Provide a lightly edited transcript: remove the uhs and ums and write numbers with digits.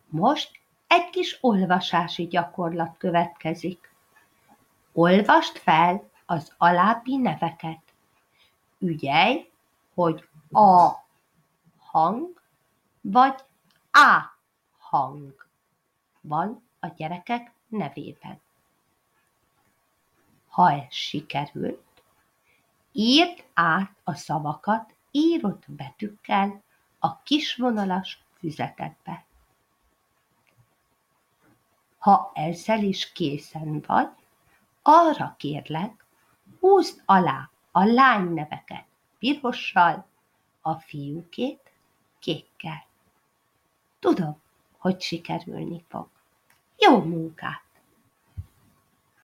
Most egy kis olvasási gyakorlat következik. Olvasd fel az alábbi neveket. Ügyelj, hogy a hang vagy á hang van a gyerekek nevében. Ha ez sikerült, írd át a szavakat írott betűkkel a kisvonalas füzetedbe. Ha ezzel is készen vagy, arra kérlek, húzd alá a lányneveket pirossal, a fiúkét kékkel. Tudom, hogy sikerülni fog. Jó munkát!